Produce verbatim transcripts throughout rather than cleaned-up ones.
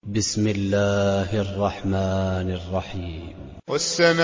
بسم الله الرحمن الرحيم. والسماء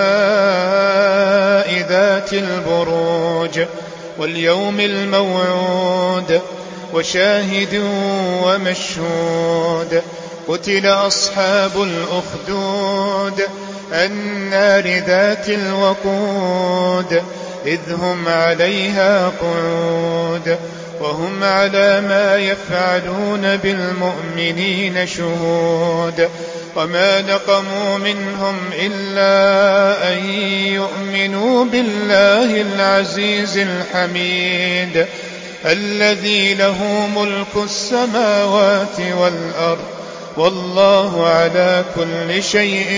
ذات البروج واليوم الموعود وشاهد ومشهود قتل أصحاب الأخدود النار ذات الوقود إذ هم عليها قعود وهم على ما يفعلون بالمؤمنين شهود وما نقموا منهم إلا أن يؤمنوا بالله العزيز الحميد الذي له ملك السماوات والأرض والله على كل شيء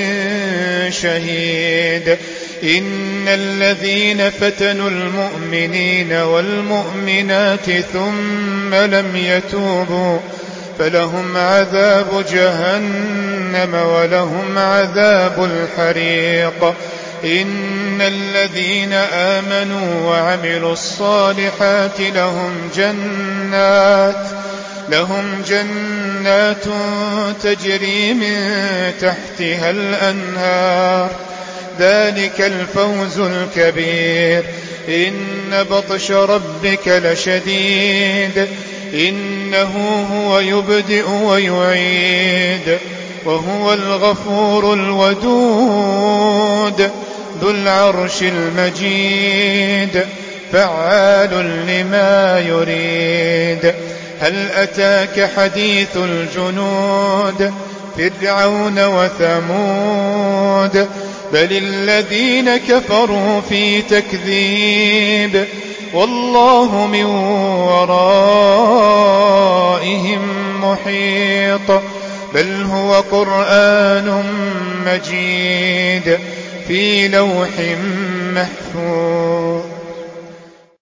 شهيد. إن الذين فتنوا المؤمنين والمؤمنات ثم لم يتوبوا فلهم عذاب جهنم ولهم عذاب الحريق. إن الذين آمنوا وعملوا الصالحات لهم جنات لهم جنات تجري من تحتها الأنهار ذلك الفوز الكبير. إن بطش ربك لشديد إنه هو يبدئ ويعيد وهو الغفور الودود ذو العرش المجيد فعال لما يريد. هل أتاك حديث الجنود فرعون وثمود بل الذين كفروا في تكذيب والله من ورائهم محيط. بل هو قرآن مجيد في لوح محفوظ.